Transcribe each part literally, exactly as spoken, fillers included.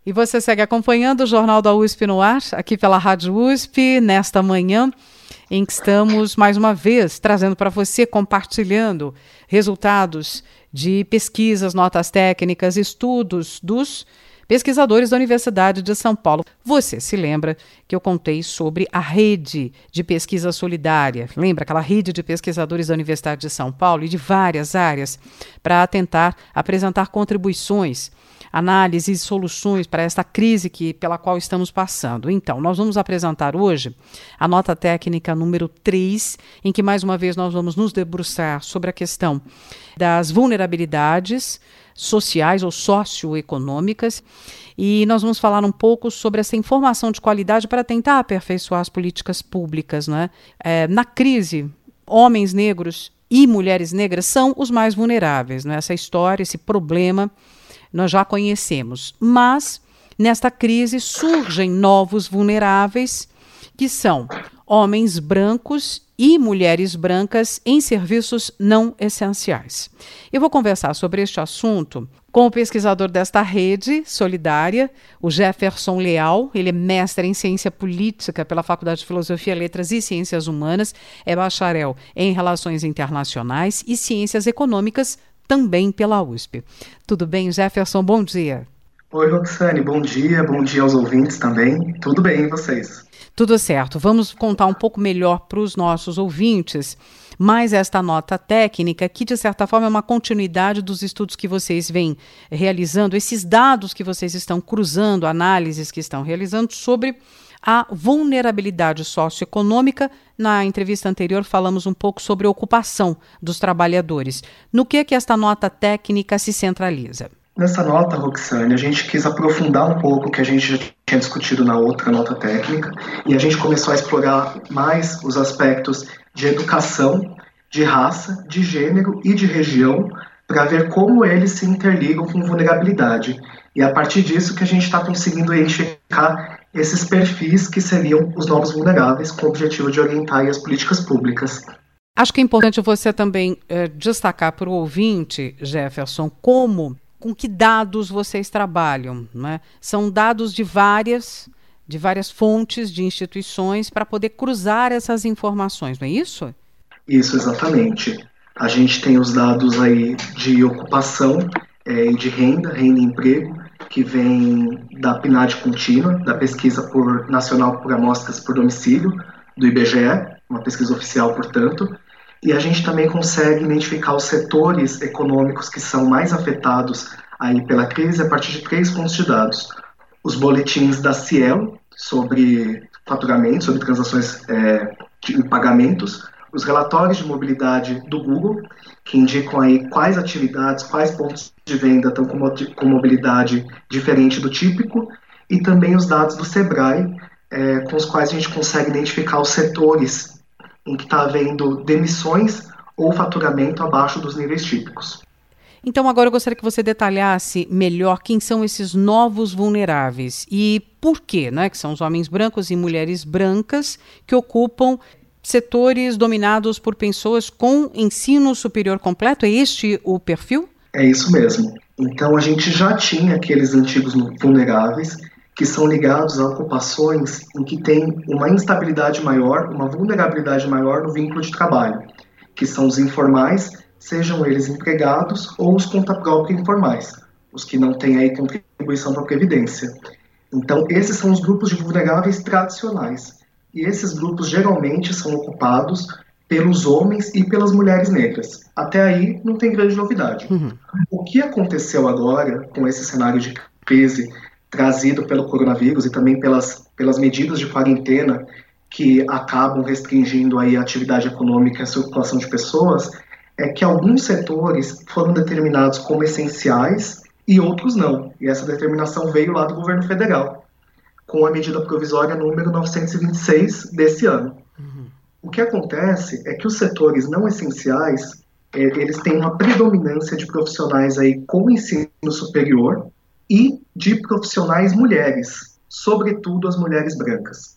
E você segue acompanhando o Jornal da U S P no ar, aqui pela Rádio U S P, nesta manhã, em que estamos, mais uma vez, trazendo para você, compartilhando resultados de pesquisas, notas técnicas, estudos dos pesquisadores da Universidade de São Paulo. Você se lembra que eu contei sobre a rede de pesquisa solidária? Lembra aquela rede de pesquisadores da Universidade de São Paulo e de várias áreas para tentar apresentar contribuições, análises e soluções para esta crise que, pela qual estamos passando. Então, nós vamos apresentar hoje a nota técnica número três, em que mais uma vez nós vamos nos debruçar sobre a questão das vulnerabilidades sociais ou socioeconômicas, e nós vamos falar um pouco sobre essa informação de qualidade para tentar aperfeiçoar as políticas públicas, né? É, na crise, homens negros e mulheres negras são os mais vulneráveis, né? Essa história, esse problema nós já conhecemos, mas nesta crise surgem novos vulneráveis, que são homens brancos e mulheres brancas em serviços não essenciais. Eu vou conversar sobre este assunto com o pesquisador desta rede solidária, o Jefferson Leal. Ele é mestre em ciência política pela Faculdade de Filosofia, Letras e Ciências Humanas, é bacharel em Relações Internacionais e Ciências Econômicas também pela U S P. Tudo bem, Jefferson? Bom dia. Oi, Roxane, bom dia, bom dia aos ouvintes também. Tudo bem, e vocês? Tudo certo. Vamos contar um pouco melhor para os nossos ouvintes, mais esta nota técnica, que de certa forma é uma continuidade dos estudos que vocês vêm realizando, esses dados que vocês estão cruzando, análises que estão realizando sobre a vulnerabilidade socioeconômica. Na entrevista anterior falamos um pouco sobre a ocupação dos trabalhadores. No que é que esta nota técnica se centraliza? Nessa nota, Roxane, a gente quis aprofundar um pouco o que a gente já tinha discutido na outra nota técnica, e a gente começou a explorar mais os aspectos de educação, de raça, de gênero e de região, para ver como eles se interligam com vulnerabilidade. E a partir disso que a gente está conseguindo identificar esses perfis que seriam os novos vulneráveis, com o objetivo de orientar as políticas públicas. Acho que é importante você também eh, destacar para o ouvinte, Jefferson, como, com que dados vocês trabalham, né? São dados de várias, de várias fontes, de instituições, para poder cruzar essas informações, não é isso? Isso, exatamente. A gente tem os dados aí de ocupação é, e de renda, renda e emprego, que vem da P N A D contínua, da Pesquisa por, Nacional por Amostras por Domicílio, do I B G E, uma pesquisa oficial, portanto, e a gente também consegue identificar os setores econômicos que são mais afetados aí pela crise a partir de três fontes de dados. Os boletins da Cielo sobre faturamento, sobre transações é, de pagamentos, os relatórios de mobilidade do Google, que indicam aí quais atividades, quais pontos de venda estão com, com mobilidade diferente do típico, e também os dados do Sebrae, é, com os quais a gente consegue identificar os setores em que está havendo demissões ou faturamento abaixo dos níveis típicos. Então agora eu gostaria que você detalhasse melhor quem são esses novos vulneráveis e por quê, né? Que são os homens brancos e mulheres brancas que ocupam setores dominados por pessoas com ensino superior completo. É este o perfil? É isso mesmo. Então a gente já tinha aqueles antigos vulneráveis que são ligados a ocupações em que tem uma instabilidade maior, uma vulnerabilidade maior no vínculo de trabalho, que são os informais, sejam eles empregados ou os conta própria informais, os que não têm aí contribuição para a Previdência. Então esses são os grupos de vulneráveis tradicionais. E esses grupos geralmente são ocupados pelos homens e pelas mulheres negras. Até aí não tem grande novidade. Uhum. O que aconteceu agora com esse cenário de crise trazido pelo coronavírus e também pelas, pelas medidas de quarentena que acabam restringindo aí a atividade econômica e a circulação de pessoas, é que alguns setores foram determinados como essenciais e outros não. E essa determinação veio lá do governo federal, com a medida provisória número novecentos e vinte e seis desse ano. Uhum. O que acontece é que os setores não essenciais, é, eles têm uma predominância de profissionais aí com ensino superior e de profissionais mulheres, sobretudo as mulheres brancas.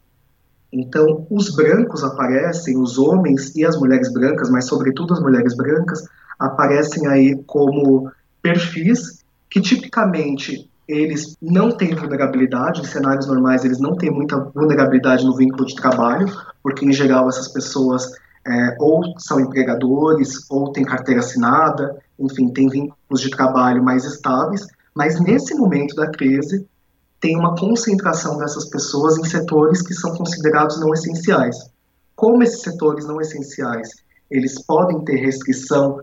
Então, os brancos aparecem, os homens e as mulheres brancas, mas sobretudo as mulheres brancas, aparecem aí como perfis que tipicamente eles não têm vulnerabilidade, em cenários normais eles não têm muita vulnerabilidade no vínculo de trabalho, porque em geral essas pessoas é, ou são empregadores, ou têm carteira assinada, enfim, têm vínculos de trabalho mais estáveis, mas nesse momento da crise tem uma concentração dessas pessoas em setores que são considerados não essenciais. Como esses setores não essenciais, eles podem ter restrição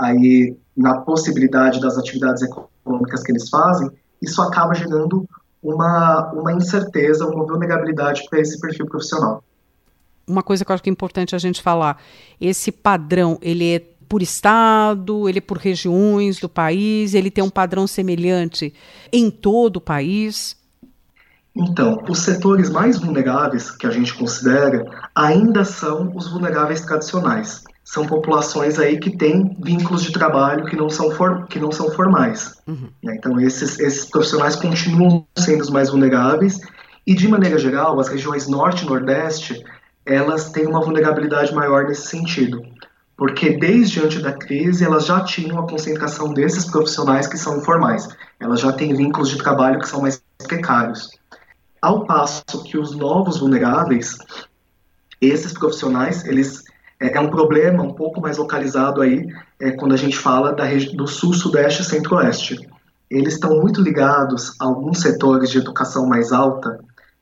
aí na possibilidade das atividades econômicas que eles fazem, isso acaba gerando uma, uma incerteza, uma vulnerabilidade para esse perfil profissional. Uma coisa que eu acho que é importante a gente falar, esse padrão, ele é por estado, ele é por regiões do país, ele tem um padrão semelhante em todo o país? Então, os setores mais vulneráveis que a gente considera ainda são os vulneráveis tradicionais. São populações aí que têm vínculos de trabalho que não são, for, que não são formais. Uhum. Então, esses, esses profissionais continuam sendo os mais vulneráveis e, de maneira geral, as regiões norte e nordeste, elas têm uma vulnerabilidade maior nesse sentido. Porque desde antes da crise, elas já tinham a concentração desses profissionais que são informais. Elas já têm vínculos de trabalho que são mais precários. Ao passo que os novos vulneráveis, esses profissionais, eles é, é um problema um pouco mais localizado aí, é, quando a gente fala da, do sul, sudeste e centro-oeste. Eles estão muito ligados a alguns setores de educação mais alta,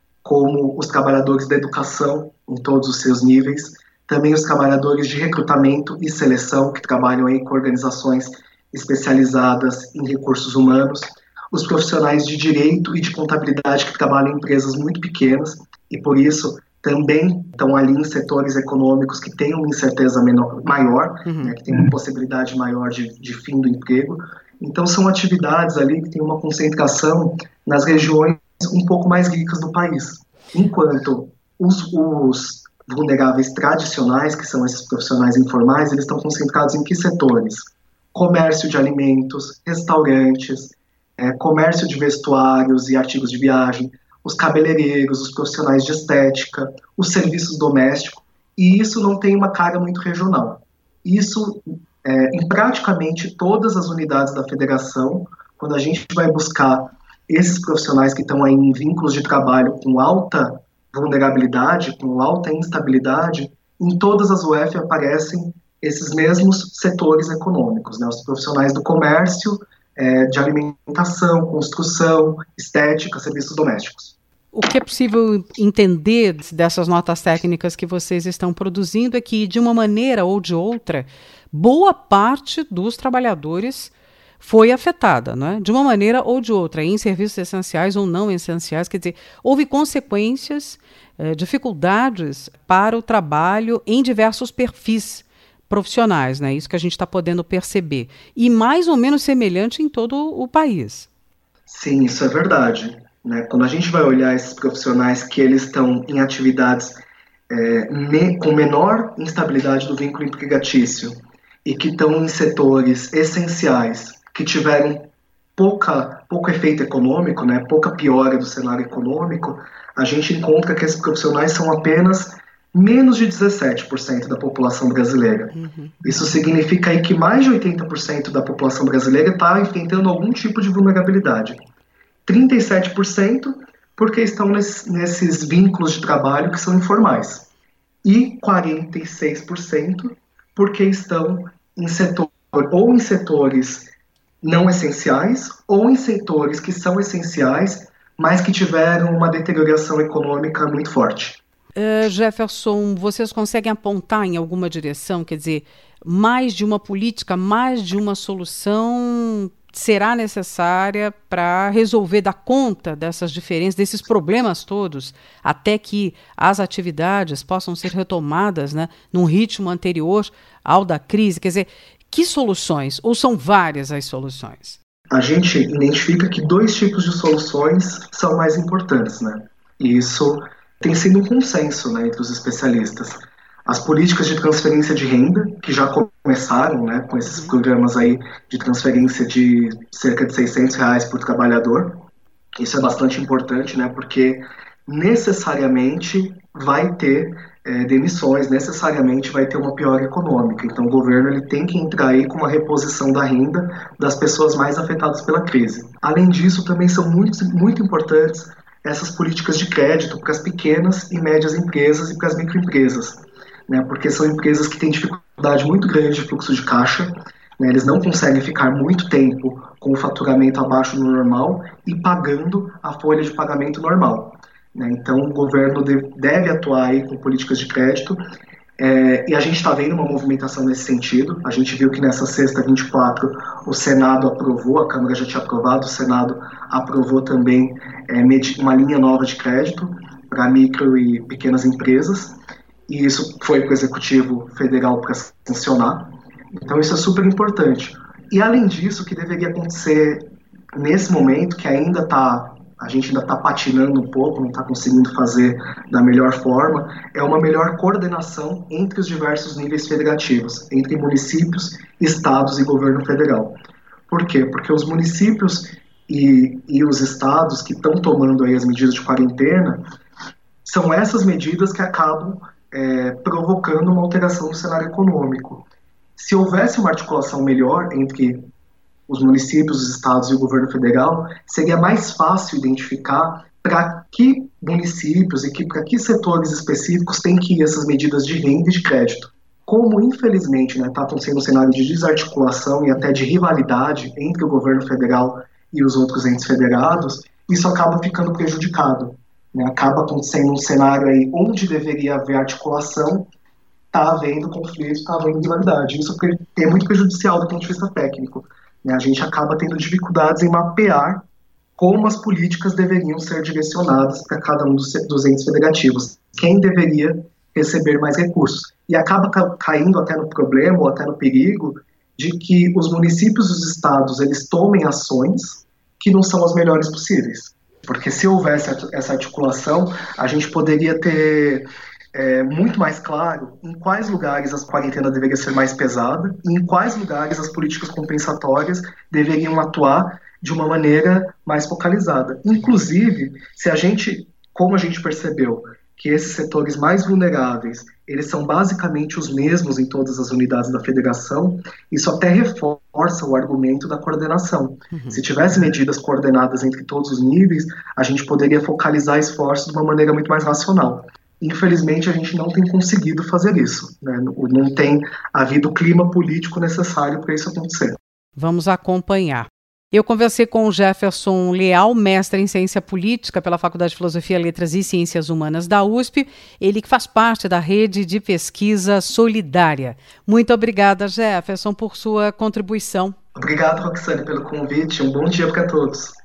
como os trabalhadores da educação em todos os seus níveis, também os trabalhadores de recrutamento e seleção, que trabalham aí com organizações especializadas em recursos humanos, os profissionais de direito e de contabilidade que trabalham em empresas muito pequenas e, por isso, também estão ali em setores econômicos que têm uma incerteza menor, maior, uhum. né, que têm uma possibilidade maior de, de fim do emprego. Então, são atividades ali que têm uma concentração nas regiões um pouco mais ricas do país. Enquanto os, os vulneráveis tradicionais, que são esses profissionais informais, eles estão concentrados em que setores? Comércio de alimentos, restaurantes, É, comércio de vestuários e artigos de viagem, os cabeleireiros, os profissionais de estética, os serviços domésticos, e isso não tem uma carga muito regional. Isso, é, em praticamente todas as unidades da federação, quando a gente vai buscar esses profissionais que estão aí em vínculos de trabalho com alta vulnerabilidade, com alta instabilidade, em todas as U F aparecem esses mesmos setores econômicos, né? Os profissionais do comércio, É, de alimentação, construção, estética, serviços domésticos. O que é possível entender dessas notas técnicas que vocês estão produzindo é que, de uma maneira ou de outra, boa parte dos trabalhadores foi afetada, não é? De uma maneira ou de outra, em serviços essenciais ou não essenciais, quer dizer, houve consequências, eh, dificuldades para o trabalho em diversos perfis profissionais, né? Isso que a gente está podendo perceber. E mais ou menos semelhante em todo o país. Sim, isso é verdade. Né? Quando a gente vai olhar esses profissionais que eles estão em atividades é, me, com menor instabilidade do vínculo empregatício e que estão em setores essenciais, que tiveram pouca, pouco efeito econômico, né? Pouca piora do cenário econômico, a gente encontra que esses profissionais são apenas menos de dezessete por cento da população brasileira. Uhum. Isso significa aí que mais de oitenta por cento da população brasileira está enfrentando algum tipo de vulnerabilidade. trinta e sete por cento porque estão nesse, nesses vínculos de trabalho que são informais. E quarenta e seis por cento porque estão em setor, ou em setores não essenciais, ou em setores que são essenciais, mas que tiveram uma deterioração econômica muito forte. Uh, Jefferson, vocês conseguem apontar em alguma direção, quer dizer, mais de uma política, mais de uma solução será necessária para resolver, dar conta dessas diferenças, desses problemas todos, até que as atividades possam ser retomadas, né, num ritmo anterior ao da crise? Quer dizer, que soluções? Ou são várias as soluções? A gente identifica que dois tipos de soluções são mais importantes, né? E isso tem sido um consenso, né, entre os especialistas. As políticas de transferência de renda, que já começaram, né, com esses programas aí de transferência de cerca de seiscentos reais por trabalhador. Isso é bastante importante, né, porque necessariamente vai ter é, demissões, necessariamente vai ter uma piora econômica. Então o governo ele tem que entrar aí com uma reposição da renda das pessoas mais afetadas pela crise. Além disso, também são muito, muito importantes essas políticas de crédito para as pequenas e médias empresas e para as microempresas, né, porque são empresas que têm dificuldade muito grande de fluxo de caixa, né, eles não conseguem ficar muito tempo com o faturamento abaixo do normal e pagando a folha de pagamento normal. Né, então o governo deve, deve atuar aí com políticas de crédito, é, e a gente está vendo uma movimentação nesse sentido. A gente viu que nessa sexta, vinte e quatro, o Senado aprovou, a Câmara já tinha aprovado, o Senado aprovou também é, uma linha nova de crédito para micro e pequenas empresas, e isso foi para o Executivo Federal para sancionar. Então isso é super importante. E além disso, o que deveria acontecer nesse momento, que ainda está, a gente ainda está patinando um pouco, não está conseguindo fazer da melhor forma, é uma melhor coordenação entre os diversos níveis federativos, entre municípios, estados e governo federal. Por quê? Porque os municípios e, e os estados que estão tomando aí as medidas de quarentena, são essas medidas que acabam é, provocando uma alteração no cenário econômico. Se houvesse uma articulação melhor entre os municípios, os estados e o governo federal, seria mais fácil identificar para que municípios e que, para que setores específicos têm que ir essas medidas de renda e de crédito. Como, infelizmente, está né, acontecendo um cenário de desarticulação e até de rivalidade entre o governo federal e os outros entes federados, isso acaba ficando prejudicado. Né, acaba acontecendo um cenário aí onde deveria haver articulação, está havendo conflito, está havendo rivalidade. Isso é muito prejudicial do ponto de vista técnico. Né, a gente acaba tendo dificuldades em mapear como as políticas deveriam ser direcionadas para cada um dos, dos entes federativos. Quem deveria receber mais recursos. E acaba ca- caindo até no problema ou até no perigo de que os municípios e os estados eles tomem ações que não são as melhores possíveis. Porque se houvesse essa articulação, a gente poderia ter é, muito mais claro em quais lugares a quarentena deveria ser mais pesada e em quais lugares as políticas compensatórias deveriam atuar de uma maneira mais focalizada. Inclusive, se a gente, como a gente percebeu, que esses setores mais vulneráveis, eles são basicamente os mesmos em todas as unidades da federação, isso até reforça o argumento da coordenação. Uhum. Se tivesse medidas coordenadas entre todos os níveis, a gente poderia focalizar esforços de uma maneira muito mais racional. Infelizmente, a gente não tem conseguido fazer isso, né? Não tem havido o clima político necessário para isso acontecer. Vamos acompanhar. Eu conversei com o Jefferson Leal, mestre em Ciência Política pela Faculdade de Filosofia, Letras e Ciências Humanas da U S P, ele que faz parte da Rede de Pesquisa Solidária. Muito obrigada, Jefferson, por sua contribuição. Obrigado, Roxane, pelo convite. Um bom dia para todos.